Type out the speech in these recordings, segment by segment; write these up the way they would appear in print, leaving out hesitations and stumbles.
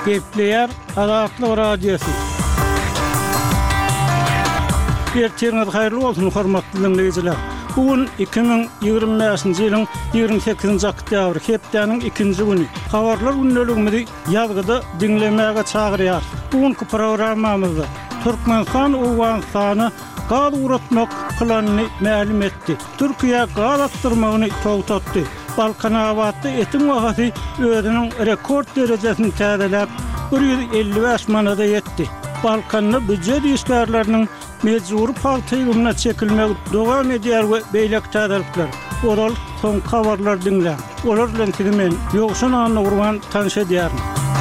Gepleyer Azatlyk Radiosu. Erteňiz haýyrly bolsun hormatly dinleýijiler. Bugün 2025-nji ýylyň 28-nji oktýabr, hepdeniň 2-nji güni. Habarlar günneligimizi ýazgyda dinlemäge çagyrýar. Bugünkü programmamyzda Türkmenistan Owganystany gaz uratmak planyny ma'lum etdi. Türkiýe gaz atdyrmagyny toğtatdy. Balkan awaty etim wagty özüniň rekord derejesini täzeläp 155 manada yetdi. Balkanny büdjet işgärleriniň mecburi paltygyna çekilmek dowam edýär we beýlek täzelikler. Oral soň habarlar dinle. Olar bilen tigimen ýokşan anly urban tanış edýär.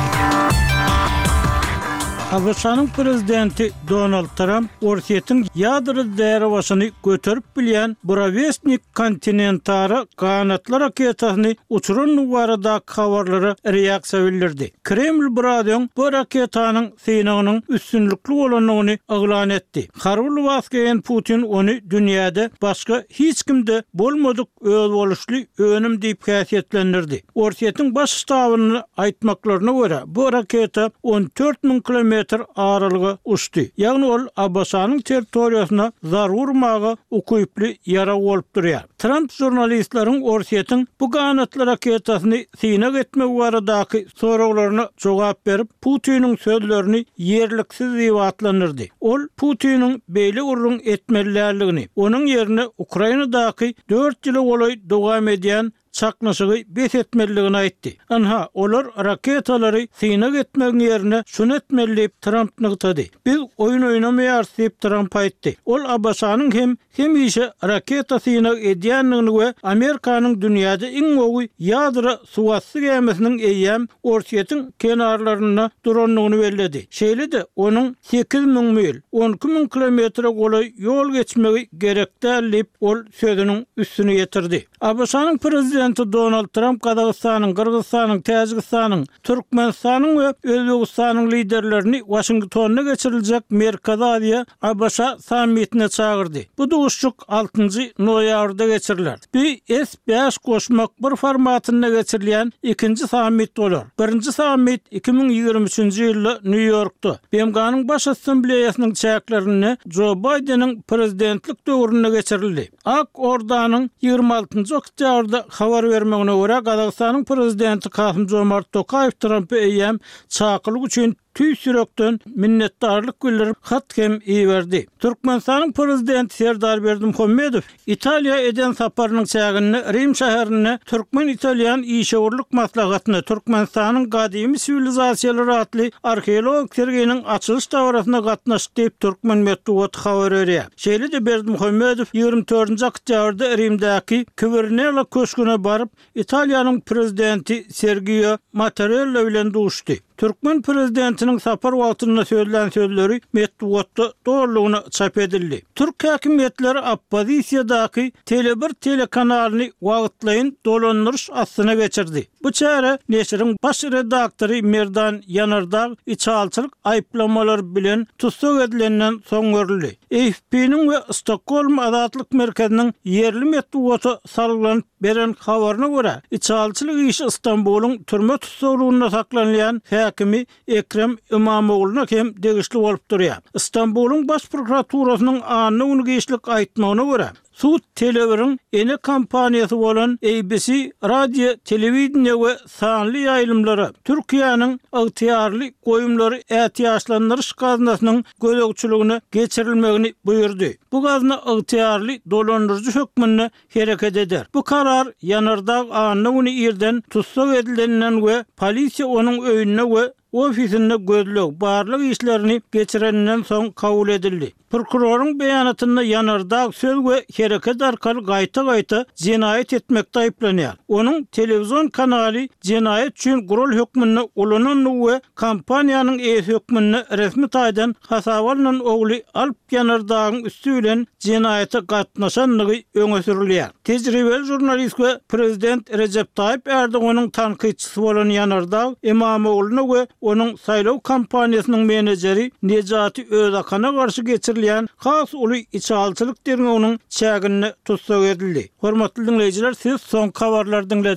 Amerikanyň prezidenti Donald Trump Orsiýetiň ýadry därewasyny göterip bilýän Buravestnik kontinentary ganatlar raketasyny uçuran nuwarada habarlary reaksiýa bildirdi. Kreml buradan bu raketanyň synagynyň üstünlikli bolanyny aglan etdi. Harul Vaskeyen Putin onu dünýäde başga hiç kimde bolmadyk öz boluşly önem diýip häsiýetlendirdi. Orsiýetiň baş ştabyny aýtmaklaryna görä bu raketa 14.000 kilometr aralyga uçdy. Ýagny ol Abbasanyň territoriýasyna zarar urmagy ukuyply ýara bolup durýar. Trump jurnalistlaryň Orsiýetiň bu ganatly raketasyny synak etmek baradaky soraglaryna jogap berip Putiniň sözlerini ýerliksiz diýip atlandyrdy. Ol Putiniň beýle urrun etmeliligini, onuň ýerine Ukrainadaky 4 ýyl bolay dowam edýän çaknaşygy bes etmeliligini aýtdy. Anha olar raketalary synak etmek ýerine şunu etmeliyip Trump nygtady. Biz oyun oýnamaýar diýip Trump aýtdy. Ol Abbasanyň hem işe raketa synak edýänligini we Amerikanyň dünýäde iň gowy ýadra suwatly gemesiniň eýýäm Orsiýetiň kenarlaryna duranlygyny bellädi. Şeýle-de onuň 8.000 mil, 12.000 kilometre golay ýol geçmegi gerekdälip ol sözüniň üstüne ýetirdi. Abbasanyň prezidenti Donald Trump Kazakstanyň, Kyrgyzstanyň, Täjikistanyň, Türkmenistanyň we Özbegistanyň liderlerini Washingtonna geçiriljek Merkezi Aziýa Abasa sammitine çagyrdy. Bu duşçuk 6-njy noýabrda geçiriler. S5 goşmak bir formatynda geçirilýän 2-nji sammit bolar. 1-nji sammit 2023-nji ýylda New Yorkda BMG'nyň baş assambleýasynyň çäklerini Joe Biden'in prezidentlik döwründe geçirildi. Ak Ordanyň 26-njy oktýabrda habar vermegine görä Kazakstanyň prezidenti Kasym-Jomart Tokayew Trump'a eýýäm çakylyk üçin tüýsürekden minnetdarlyk bildirip hat hem iýerdi. Türkmenistanyň prezidenti Serdar Berdimuhammedow Italiýa eden saparynyň çägini Rim şäherine Türkmen-Italyan işgörlük maslahatyna Türkmenistanyň gadymy sivilizasiýalary atly arheolog serginiň açylyş dawrasyna gatnaşdy diýip Türkmen medeniýeti habar berýär. Şeýle-de Berdimuhammedow 24-nji oktýabrda Rimdäki Kvernela köşküne baryp Italiýanyň prezidenti Sergio Mattarella bilen duşdy. Türkmen prezidentiniň sapar wagtynda söýlän sözleri medeniýetde doğrulugyny çap edildi. Türk häkimetleri oppozisiýadaky Tele1 telekanalyny wagtlaýyn dolandyryş astyna geçirdi. Bu çäre neşriň baş redaktory Merdan Yanardağ içalçylyk aýplamalary bilen tutsak edilenden soň görüldi. AFP'niň we Stockholm Azatlyk Merkeziniň yerli medeniýeti sarylanyp beren habaryna görä, içalçylyk işi Istanbulyň türme tutsaglygyna saklanýan häkimi Ekrem İmamoğlu'na hem degişli bolup durýar. Istanbulyň baş prokuraturasynyň anyny unugyşlyk aýtmagyna görä, Suud Tele1'in ene kampaniýasy bolan ABC radio, telewiziýa we sanly ýaýlymlary Türkiýanyň ygtyýarly goýumlary ätiýaşlandyryş gaznasynyň gözegçiligine geçirilmegini buyurdy. Bu gazna ygtyýarly dolandyrjy hökmüne hereket eder. Bu karar Yanardağ anyny ýerden tutsak edilenden we polisiýa onuň öýüne we ofisinde gözlük barlyk işlerini geçirenden soň kabul edildi. Prokuroryň beýanatynda Yanardağ söz we hereket arkaly gaýta-gaýta jenaýet etmekde aýplanýar. Onuň telewizyon kanaly jenaýet üçin gurul hökmüne ulanan we kampaniýanyň hökmüne resmi taýdan hasabalynan ogly Alp Yanardağyň üstü bilen jenaýete gatnaşanlygy öňe sürilýär. Tejribeli jurnalist we prezident Recep Tayyip Erdoğanyň tanqidçisi bolan Yanardağ İmamoğlu'na we onuň saýlaw kampaniýasynyň menejeri Nejati Özakana garşy geçirilýän has uly içalçylyk derneğiniň çägine tutsak edildi. Hormatly dinleýijiler, siz soň habarlar dinlediniz.